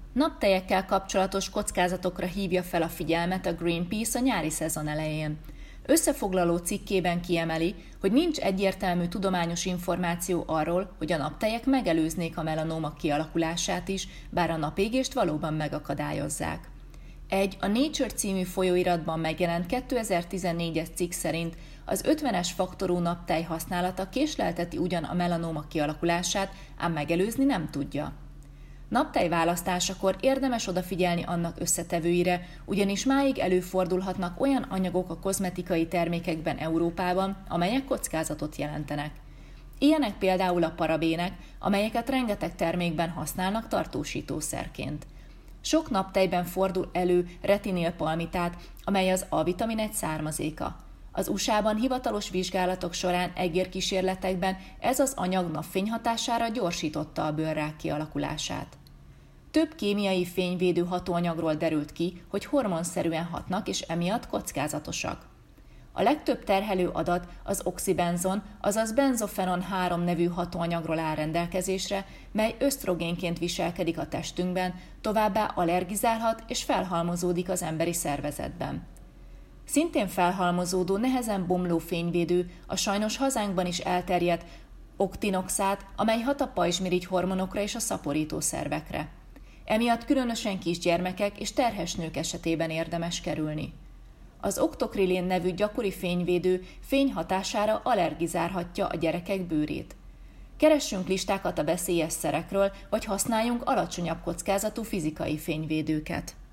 Naptejekkel kapcsolatos kockázatokra hívja fel a figyelmet a Greenpeace a nyári szezon elején. Összefoglaló cikkében kiemeli, hogy nincs egyértelmű tudományos információ arról, hogy a naptejek megelőznék a melanóma kialakulását is, bár a napégést valóban megakadályozzák. A Nature című folyóiratban megjelent 2014-es cikk szerint az 50-es faktorú naptej használata késlelteti ugyan a melanóma kialakulását, ám megelőzni nem tudja. Naptej választásakor érdemes odafigyelni annak összetevőire, ugyanis máig előfordulhatnak olyan anyagok a kozmetikai termékekben Európában, amelyek kockázatot jelentenek. Ilyenek például a parabének, amelyeket rengeteg termékben használnak tartósítószerként. Sok naptejben fordul elő retinilpalmitát, amely az A-vitamin egy származéka. Az USA-ban hivatalos vizsgálatok során egérkísérletekben ez az anyag napfény hatására gyorsította a bőrrák kialakulását. Több kémiai fényvédő hatóanyagról derült ki, hogy hormonszerűen hatnak és emiatt kockázatosak. A legtöbb terhelő adat az oxibenzon, azaz benzofenon 3 nevű hatóanyagról áll rendelkezésre, mely ösztrogénként viselkedik a testünkben, továbbá allergizálhat és felhalmozódik az emberi szervezetben. Szintén felhalmozódó, nehezen bomló fényvédő a sajnos hazánkban is elterjedt oktinoxát, amely hat a pajzsmirigy hormonokra és a szaporító szervekre. Emiatt különösen kisgyermekek és terhes nők esetében érdemes kerülni. Az oktokrilén nevű gyakori fényvédő fény hatására allergizálhatja a gyerekek bőrét. Keressünk listákat a veszélyes szerekről, vagy használjunk alacsonyabb kockázatú fizikai fényvédőket.